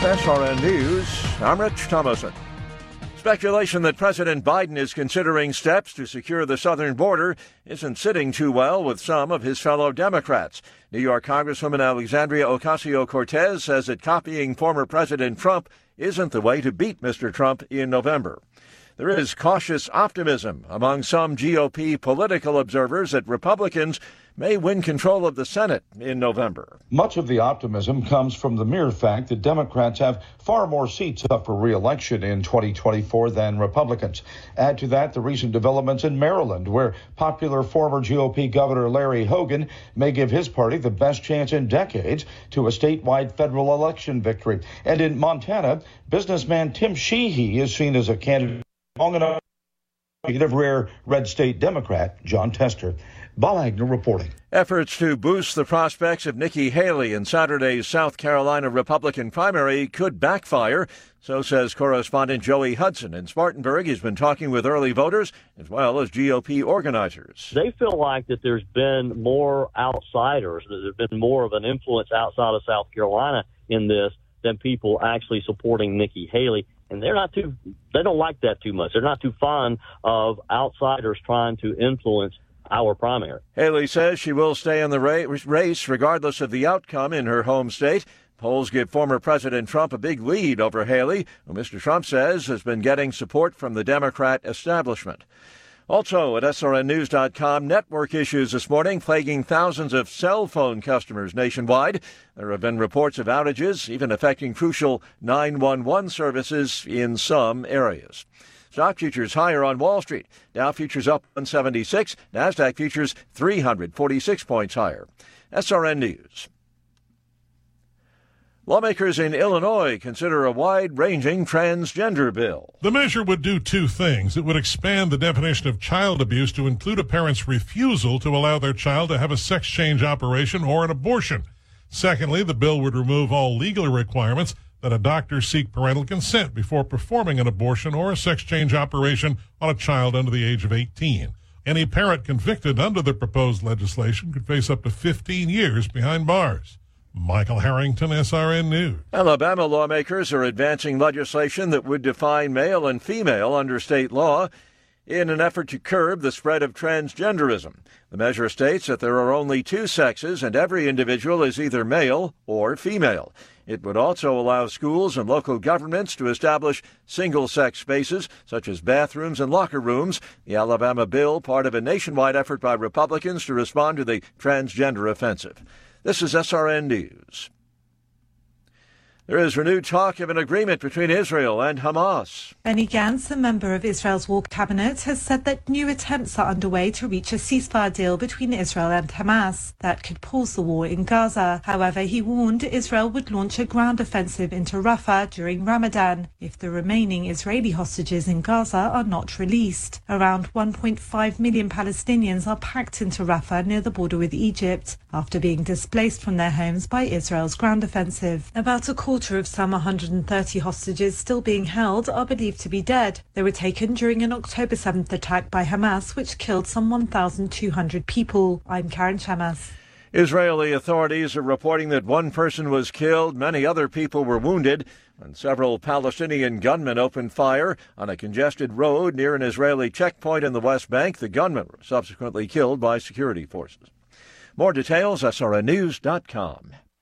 With SRN News, I'm Rich Thomason. Speculation that President Biden is considering steps to secure the southern border isn't sitting too well with some of his fellow Democrats. New York Congresswoman Alexandria Ocasio-Cortez says that copying former President Trump isn't the way to beat Mr. Trump in November. There is cautious optimism among some GOP political observers that Republicans may win control of the Senate in November. Much of the optimism comes from the mere fact that Democrats have far more seats up for re-election in 2024 than Republicans. Add to that the recent developments in Maryland, where popular former GOP Governor Larry Hogan may give his party the best chance in decades to a statewide federal election victory. And in Montana, businessman Tim Sheehy is seen as a candidate long enough of rare red state Democrat John Tester. Bob Agnew reporting. Efforts to boost the prospects of Nikki Haley in Saturday's South Carolina Republican primary could backfire, so says correspondent Joey Hudson. In Spartanburg, he's been talking with early voters as well as GOP organizers. They feel like that there's been more outsiders, that there's been more of an influence outside of South Carolina in this than people actually supporting Nikki Haley. And they don't like that too much. They're not too fond of outsiders trying to influence our primary. Haley says she will stay in the race regardless of the outcome in her home state. Polls give former President Trump a big lead over Haley, who Mr. Trump says has been getting support from the Democrat establishment. Also at SRNnews.com, network issues this morning plaguing thousands of cell phone customers nationwide. There have been reports of outages, even affecting crucial 911 services in some areas. Stock futures higher on Wall Street. Dow futures up 176. NASDAQ futures 346 points higher. SRN News. Lawmakers in Illinois consider a wide-ranging transgender bill. The measure would do two things. It would expand the definition of child abuse to include a parent's refusal to allow their child to have a sex change operation or an abortion. Secondly, the bill would remove all legal requirements that a doctor seek parental consent before performing an abortion or a sex change operation on a child under the age of 18. Any parent convicted under the proposed legislation could face up to 15 years behind bars. Michael Harrington, SRN News. Alabama lawmakers are advancing legislation that would define male and female under state law in an effort to curb the spread of transgenderism. The measure states that there are only two sexes and every individual is either male or female. It would also allow schools and local governments to establish single-sex spaces, such as bathrooms and locker rooms. The Alabama bill, part of a nationwide effort by Republicans to respond to the transgender offensive. This is SRN News. There is renewed talk of an agreement between Israel and Hamas. Benny Gantz, a member of Israel's war cabinet, has said that new attempts are underway to reach a ceasefire deal between Israel and Hamas that could pause the war in Gaza. However, he warned Israel would launch a ground offensive into Rafah during Ramadan if the remaining Israeli hostages in Gaza are not released. Around 1.5 million Palestinians are packed into Rafah near the border with Egypt after being displaced from their homes by Israel's ground offensive. About a quarter of some 130 hostages still being held are believed to be dead. They were taken during an October 7th attack by Hamas, which killed some 1,200 people. I'm Karen Chamas. Israeli authorities are reporting that one person was killed, many other people were wounded, and several Palestinian gunmen opened fire on a congested road near an Israeli checkpoint in the West Bank. The gunmen were subsequently killed by security forces. More details, SRNnews.com.